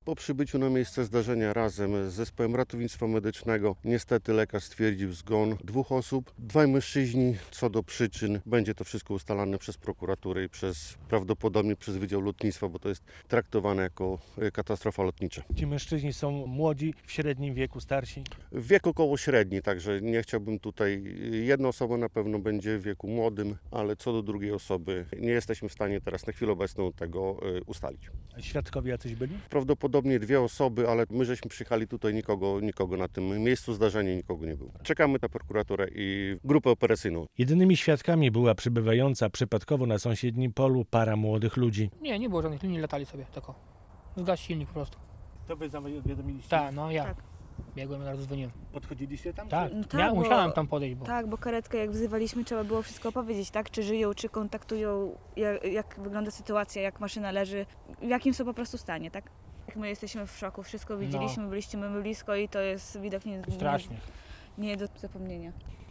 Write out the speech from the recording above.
Po przybyciu na miejsce zdarzenia razem z zespołem ratownictwa medycznego niestety lekarz stwierdził zgon 2 osób, 2 mężczyźni. Co do przyczyn będzie to wszystko ustalane przez prokuraturę i prawdopodobnie przez Wydział Lotnictwa, bo to jest traktowane jako katastrofa lotnicza. Ci mężczyźni są młodzi, w średnim wieku, starsi? W wieku około średni, także nie chciałbym tutaj, jedna osoba na pewno będzie w wieku młodym, ale co do drugiej osoby nie jesteśmy w stanie teraz na chwilę obecną tego ustalić. A świadkowie jacyś byli? Prawdopodobnie 2 osoby, ale my żeśmy przyjechali tutaj, nikogo na tym miejscu zdarzenia nikogo nie było. Czekamy na prokuraturę i grupę operacyjną. Jedynymi świadkami była przybywająca przypadkowo na sąsiednim polu para młodych ludzi. Nie było żadnych linii, latali sobie tylko. Zgasł silnik po prostu. To wy zawiadomiliście? Tak, no ja. Tak. Biegłem, zaraz dzwoniłem. Podchodziliście tam? Tak, Tak, ja bo- musiałem tam podejść, bo Tak, bo karetkę jak wzywaliśmy, trzeba było wszystko powiedzieć, tak? Czy żyją, czy kontaktują, jak wygląda sytuacja, jak maszyna leży, w jakim są po prostu stanie, tak? Jak my jesteśmy w szoku, wszystko widzieliśmy, byliśmy blisko i to jest widok strasznie. nie do zapomnienia.